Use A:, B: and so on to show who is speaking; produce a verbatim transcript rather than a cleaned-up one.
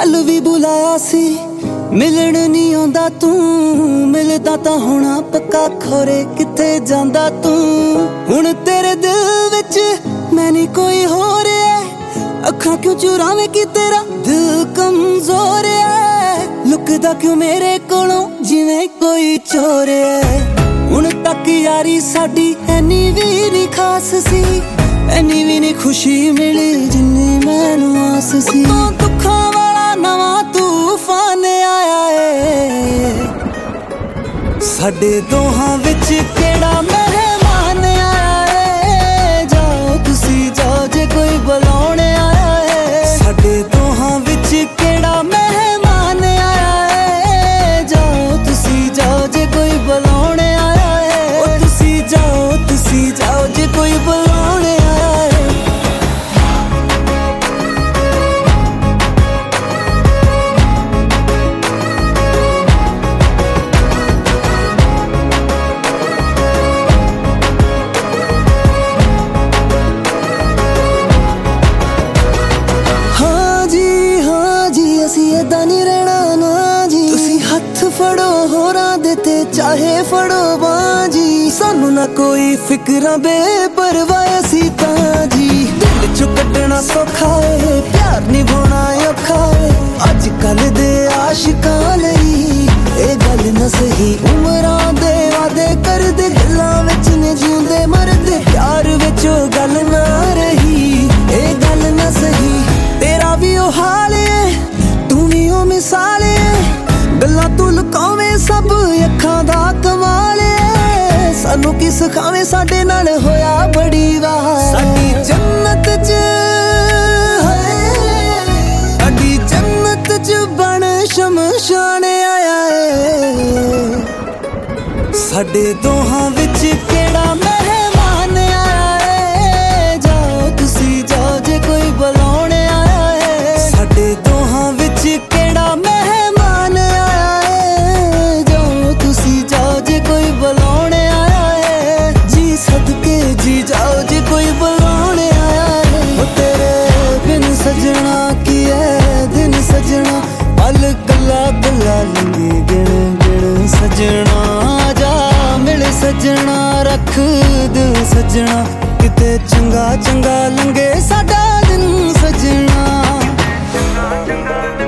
A: कल भी बुलाया सी मिलन नहीं आंदा तू, मिलदा तां होना पक्का खोरे किथे जांदा तू। हुण तेरे दिल विच मैं नहीं कोई हो रहा, अखां क्यों चुरावे कि तेरा दिल कमजोर है। लुकदा क्यों मेरे कोलों जिवें कोई चोर है। हुण तक यारी साडी ऐनी भी नहीं खास सी, ऐनी भी नहीं खुशी मिली जिन्नी मैनू आस सी। दुखां वाला नवां तूफान आया है, साडे दोहां विच केड़ा मेहमान आया है। जाओ तुसी जाओ जे कोई बुलाउण आया है, साडे दोहां विच केड़ा मेहमान आया है। जाओ तुसी जाओ जे कोई बुलाउण आया है, ओ तुसी जाओ तुसी जाओ जे कोई बुलाउण आया है। फड़ो होरां दे ते चाहे फड़ो बाजी, सानू ना कोई फिक्रां बेपरवाह असी तां जी। दिल चो कड्डना सौखा है, प्यार निभाना औखा है। अज कल दे आशिकां लई ए गल ना सही, उमरां दे वादे करदे गल्लां विच ने जिउंदे मरदे। प्यार विच ओ गल ना रही, ए गल ना सही। तेरा भी ओ हाल है तू भी ओ मिसाल है, गल्लां तू लुकावे सब अखां दा कमाल है। सानू की सिखावे साडे नाल होया बड़ी वाह, साडी जन्नत च साडी जन्नत च बण शमशान आया है। साडे दोहां विच केड़ा मेहमान आया है। जाओ तुसी जाओ जे कोई बुलाउण आया है, साडे दोहां विच केड़ा मेहमान आया है। जाओ तुसी जाओ जे कोई बुलाउण आया है, जी सदके जी जाओ जे कोई बुलाउण आया है। ओ तेरे बिन सजना की है दिन सजना, पल कला कला लंघे गिण गिण सजना। जा मिल सजना रख दिल सजना, किते चंगा चंगा लंघे साडा दिन सजना।